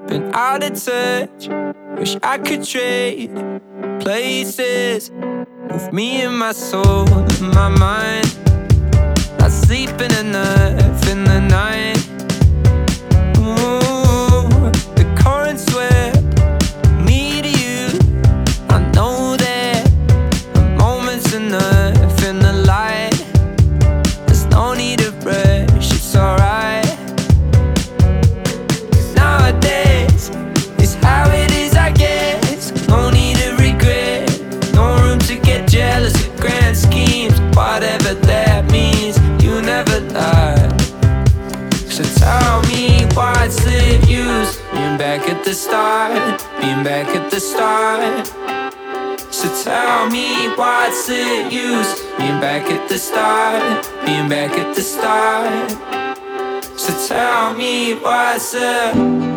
been out of touch. Wish I could trade places, move me and my soul and my mind. Not sleeping enough in the night. Ooh, the current swept me to you. I know that a moment's enough in the light. There's no need to rush, it's alright. Nowadays, it's how it is, I guess. No need to regret, no room to get jealous of grand schemes. Whatever that means, you never lied. So tell me what's the use being back at the start, being back at the start. So tell me what's the use being back at the start, being back at the start. So tell me what's the